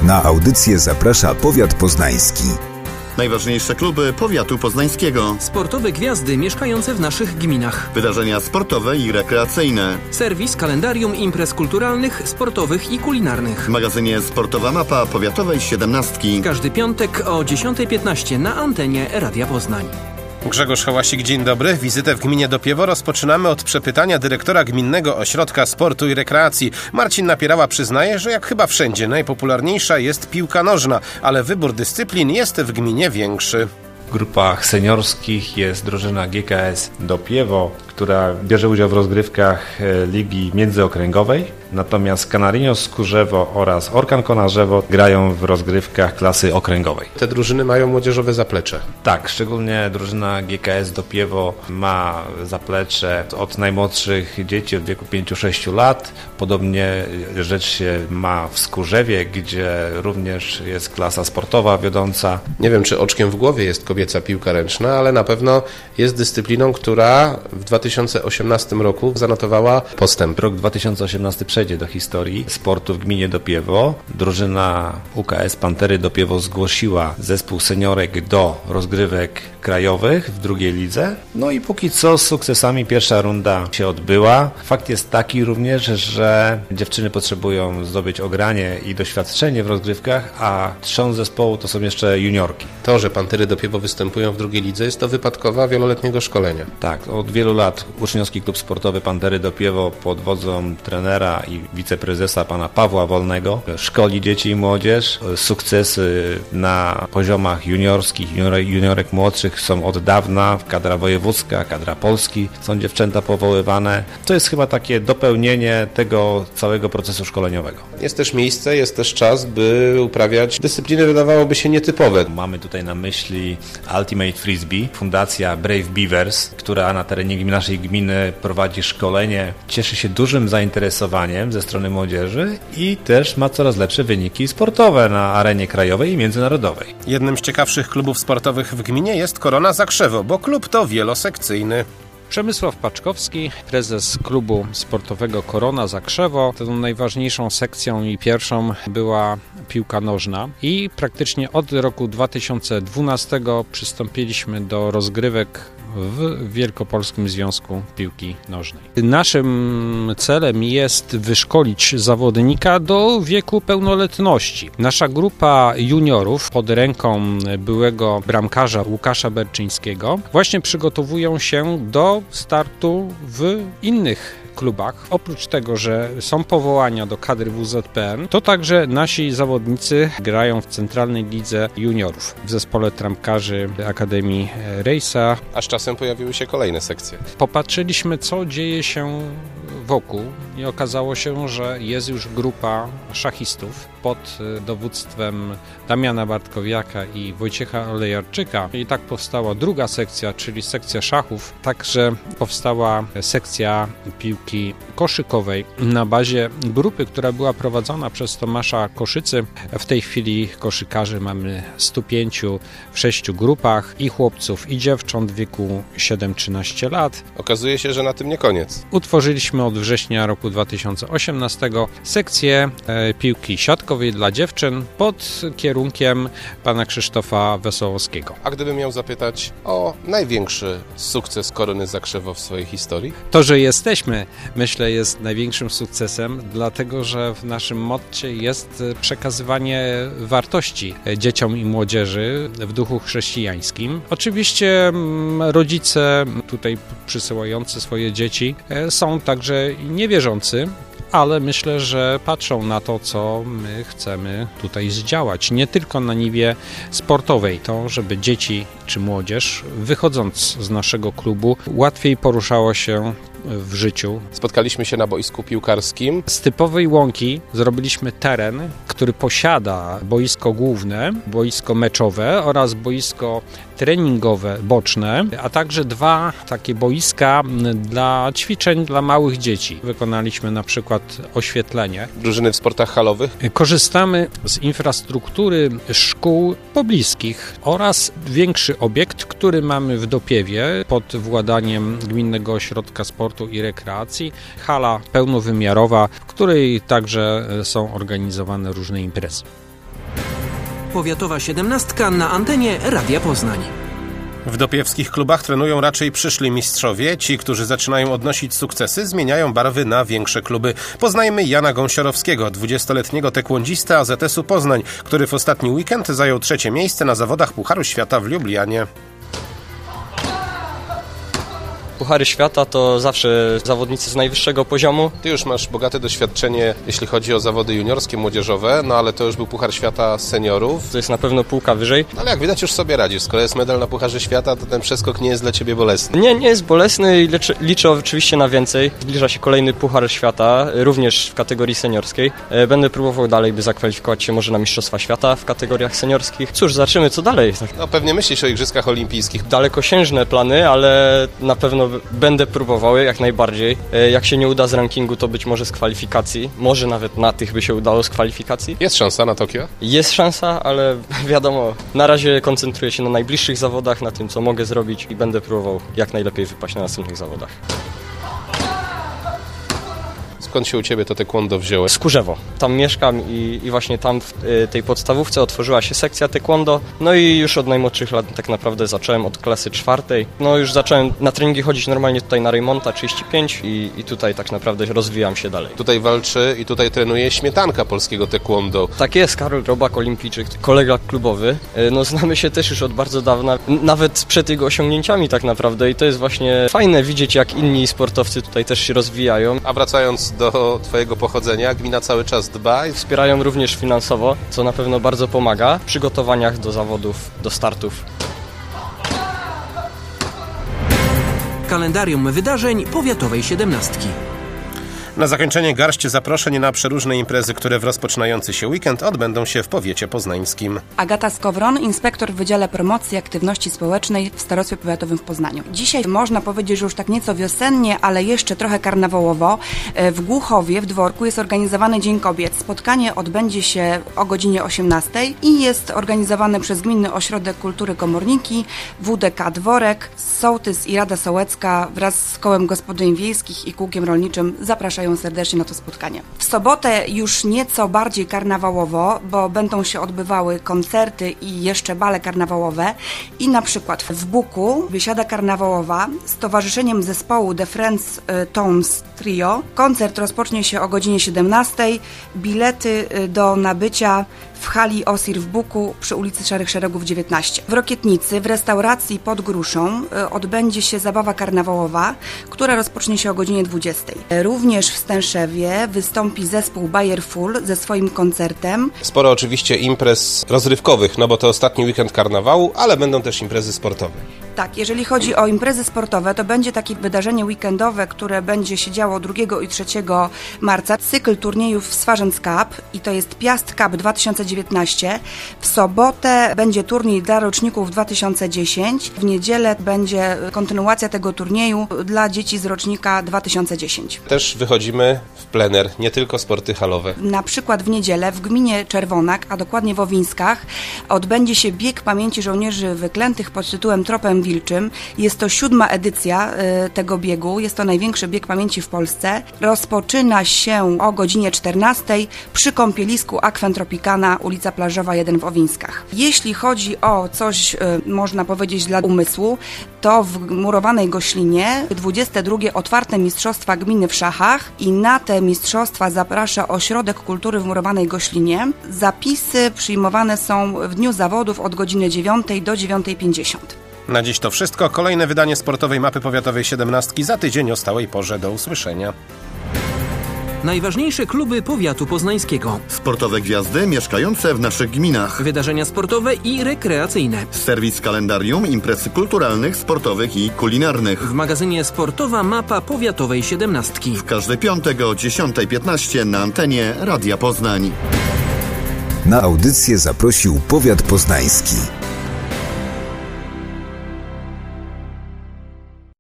Na audycję zaprasza powiat poznański. Najważniejsze kluby powiatu poznańskiego. Sportowe gwiazdy mieszkające w naszych gminach. Wydarzenia sportowe i rekreacyjne. Serwis kalendarium imprez kulturalnych, sportowych i kulinarnych. W magazynie Sportowa Mapa Powiatowej 17. Każdy piątek o 10:15 na antenie Radia Poznań. Grzegorz Hałasik, dzień dobry. Wizytę w gminie Dopiewo rozpoczynamy od przepytania dyrektora Gminnego Ośrodka Sportu i Rekreacji. Marcin Napierała przyznaje, że jak chyba wszędzie najpopularniejsza jest piłka nożna, ale wybór dyscyplin jest w gminie większy. W grupach seniorskich jest drużyna GKS Dopiewo, która bierze udział w rozgrywkach ligi międzyokręgowej. Natomiast Kanarinos Skórzewo oraz Orkan Konarzewo grają w rozgrywkach klasy okręgowej. Te drużyny mają młodzieżowe zaplecze. Tak, szczególnie drużyna GKS Dopiewo ma zaplecze od najmłodszych dzieci od wieku 5-6 lat. Podobnie rzecz się ma w Skórzewie, gdzie również jest klasa sportowa wiodąca. Nie wiem, czy oczkiem w głowie jest kobieca piłka ręczna, ale na pewno jest dyscypliną, która w 2018 roku zanotowała postęp. Rok 2018 przejdzie do historii sportu w gminie Dopiewo. Drużyna UKS Pantery Dopiewo zgłosiła zespół seniorek do rozgrywek krajowych w drugiej lidze. No i póki co z sukcesami pierwsza runda się odbyła. Fakt jest taki również, że dziewczyny potrzebują zdobyć ogranie i doświadczenie w rozgrywkach, a trzon zespołu to są jeszcze juniorki. To, że Pantery Dopiewo występują w drugiej lidze, jest to wypadkowa wieloletniego szkolenia. Tak, od wielu lat Uczniowski Klub Sportowy Pantery Dopiewo pod wodzą trenera i wiceprezesa pana Pawła Wolnego szkoli dzieci i młodzież. Sukcesy na poziomach juniorskich, juniorek młodszych są od dawna. Kadra wojewódzka, kadra Polski są dziewczęta powoływane. To jest chyba takie dopełnienie tego całego procesu szkoleniowego. Jest też miejsce, jest też czas, by uprawiać dyscypliny, wydawałoby się nietypowe. Mamy tutaj na myśli Ultimate Frisbee, fundacja Brave Beavers, która na terenie naszej gminy prowadzi szkolenie, cieszy się dużym zainteresowaniem ze strony młodzieży i też ma coraz lepsze wyniki sportowe na arenie krajowej i międzynarodowej. Jednym z ciekawszych klubów sportowych w gminie jest Korona Zakrzewo, bo klub to wielosekcyjny. Przemysław Paczkowski, prezes klubu sportowego Korona Zakrzewo. Tą najważniejszą sekcją i pierwszą była piłka nożna i praktycznie od roku 2012 przystąpiliśmy do rozgrywek w Wielkopolskim Związku Piłki Nożnej. Naszym celem jest wyszkolić zawodnika do wieku pełnoletności. Nasza grupa juniorów pod ręką byłego bramkarza Łukasza Berczyńskiego właśnie przygotowują się do startu w innych klubach. Oprócz tego, że są powołania do kadry WZPN, to także nasi zawodnicy grają w Centralnej Lidze Juniorów w zespole trampkarzy Akademii Rejsa. A z czasem pojawiły się kolejne sekcje. Popatrzyliśmy, co dzieje się wokół i okazało się, że jest już grupa szachistów pod dowództwem Damiana Bartkowiaka i Wojciecha Olejarczyka. I tak powstała druga sekcja, czyli sekcja szachów. Także powstała sekcja piłki koszykowej na bazie grupy, która była prowadzona przez Tomasza Koszycy. W tej chwili koszykarzy mamy 105 w 6 grupach i chłopców i dziewcząt w wieku 7-13 lat. Okazuje się, że na tym nie koniec. Utworzyliśmy od września roku 2018 sekcję piłki siatkowej dla dziewczyn pod kierunkiem pana Krzysztofa Wesołowskiego. A gdybym miał zapytać o największy sukces Korony Zakrzewo w swojej historii? To, że jesteśmy, myślę, jest największym sukcesem, dlatego że w naszym motcie jest przekazywanie wartości dzieciom i młodzieży w duchu chrześcijańskim. Oczywiście rodzice tutaj przysyłający swoje dzieci są także niewierzący, ale myślę, że patrzą na to, co my chcemy tutaj zdziałać. Nie tylko na niwie sportowej. To, żeby dzieci czy młodzież, wychodząc z naszego klubu, łatwiej poruszało się w życiu. Spotkaliśmy się na boisku piłkarskim. Z typowej łąki zrobiliśmy teren, który posiada boisko główne, boisko meczowe oraz boisko treningowe boczne, a także 2 takie boiska dla ćwiczeń dla małych dzieci. Wykonaliśmy na przykład oświetlenie. Drużyny w sportach halowych? Korzystamy z infrastruktury szkół pobliskich oraz większy obiekt, który mamy w Dopiewie pod władaniem Gminnego Ośrodka Sportu i Rekreacji. Hala pełnowymiarowa, w której także są organizowane różne imprezy. Powiatowa 17 na antenie Radia Poznań. W dopiewskich klubach trenują raczej przyszli mistrzowie. Ci, którzy zaczynają odnosić sukcesy, zmieniają barwy na większe kluby. Poznajmy Jana Gąsiorowskiego, 20-letniego taekwondzistę AZS-u Poznań, który w ostatni weekend zajął 3. miejsce na zawodach Pucharu Świata w Lublianie. Puchary Świata to zawsze zawodnicy z najwyższego poziomu. Ty już masz bogate doświadczenie, jeśli chodzi o zawody juniorskie, młodzieżowe, no ale to już był Puchar Świata seniorów. To jest na pewno półka wyżej. Ale jak widać, już sobie radzisz. Skoro jest medal na Pucharze Świata, to ten przeskok nie jest dla Ciebie bolesny. Nie jest bolesny i liczę oczywiście na więcej. Zbliża się kolejny Puchar Świata, również w kategorii seniorskiej. Będę próbował dalej, by zakwalifikować się może na Mistrzostwa Świata w kategoriach seniorskich. Cóż, zobaczymy co dalej. No pewnie myślisz o Igrzyskach Olimpijskich. Dalekosiężne plany, ale na pewno będę próbował jak najbardziej. Jak się nie uda z rankingu, to być może z kwalifikacji. Może nawet na tych by się udało z kwalifikacji. Jest szansa na Tokio? Jest szansa, ale wiadomo, na razie koncentruję się na najbliższych zawodach, na tym co mogę zrobić i będę próbował jak najlepiej wypaść na następnych zawodach. Skąd się u Ciebie to taekwondo wzięło? Z Kurzewo. Tam mieszkam i właśnie tam w tej podstawówce otworzyła się sekcja taekwondo. No i już od najmłodszych lat tak naprawdę zacząłem od klasy 4. No już zacząłem na treningi chodzić normalnie tutaj na Rejmonta 35 i tutaj tak naprawdę rozwijam się dalej. Tutaj walczy i tutaj trenuje śmietanka polskiego taekwondo. Tak jest, Karol Robak, olimpijczyk, kolega klubowy. No znamy się też już od bardzo dawna, nawet przed jego osiągnięciami tak naprawdę i to jest właśnie fajne widzieć, jak inni sportowcy tutaj też się rozwijają. A wracając do Twojego pochodzenia, gmina cały czas dba i wspierają również finansowo, co na pewno bardzo pomaga w przygotowaniach do zawodów, do startów. Kalendarium wydarzeń Powiatowej 17. Na zakończenie garść zaproszeń na przeróżne imprezy, które w rozpoczynający się weekend odbędą się w powiecie poznańskim. Agata Skowron, inspektor w Wydziale Promocji Aktywności Społecznej w Starostwie Powiatowym w Poznaniu. Dzisiaj można powiedzieć, że już tak nieco wiosennie, ale jeszcze trochę karnawałowo. W Głuchowie, w Dworku jest organizowany Dzień Kobiet. Spotkanie odbędzie się o godzinie 18 i jest organizowane przez Gminny Ośrodek Kultury Komorniki, WDK Dworek, Sołtys i Rada Sołecka wraz z Kołem Gospodyń Wiejskich i Kółkiem Rolniczym zapraszają serdecznie na to spotkanie. W sobotę już nieco bardziej karnawałowo, bo będą się odbywały koncerty i jeszcze bale karnawałowe i na przykład w Buku wysiada karnawałowa z towarzyszeniem zespołu The Friends Tones Trio. Koncert rozpocznie się o godzinie 17. Bilety do nabycia w hali Osir w Buku przy ulicy Szarych Szeregów 19. W Rokietnicy w restauracji Pod Gruszą odbędzie się zabawa karnawałowa, która rozpocznie się o godzinie 20. Również w Stęszewie wystąpi zespół Bayer Full ze swoim koncertem. Sporo oczywiście imprez rozrywkowych, no bo to ostatni weekend karnawału, ale będą też imprezy sportowe. Tak, jeżeli chodzi o imprezy sportowe, to będzie takie wydarzenie weekendowe, które będzie się działo 2 i 3 marca. Cykl turniejów Swarzędz Cup i to jest Piast Cup 2019. W sobotę będzie turniej dla roczników 2010. W niedzielę będzie kontynuacja tego turnieju dla dzieci z rocznika 2010. Też wychodzimy w plener, nie tylko sporty halowe. Na przykład w niedzielę w gminie Czerwonak, a dokładnie w Owińskach, odbędzie się bieg pamięci żołnierzy wyklętych pod tytułem Tropem Wilczym. Jest to 7. edycja tego biegu. Jest to największy bieg pamięci w Polsce. Rozpoczyna się o godzinie 14 przy kąpielisku Aquen Tropicana, ulica Plażowa 1 w Owińskach. Jeśli chodzi o coś, można powiedzieć, dla umysłu, to w Murowanej Goślinie 22. otwarte mistrzostwa gminy w szachach i na te mistrzostwa zaprasza Ośrodek Kultury w Murowanej Goślinie. Zapisy przyjmowane są w dniu zawodów od godziny 9 do 9:50. Na dziś to wszystko. Kolejne wydanie sportowej mapy powiatowej 17 za tydzień o stałej porze. Do usłyszenia. Najważniejsze kluby powiatu poznańskiego. Sportowe gwiazdy mieszkające w naszych gminach. Wydarzenia sportowe i rekreacyjne. Serwis kalendarium imprez kulturalnych, sportowych i kulinarnych. W magazynie Sportowa Mapa Powiatowej 17. W każdy piątek o 10:15 na antenie Radia Poznań. Na audycję zaprosił powiat poznański.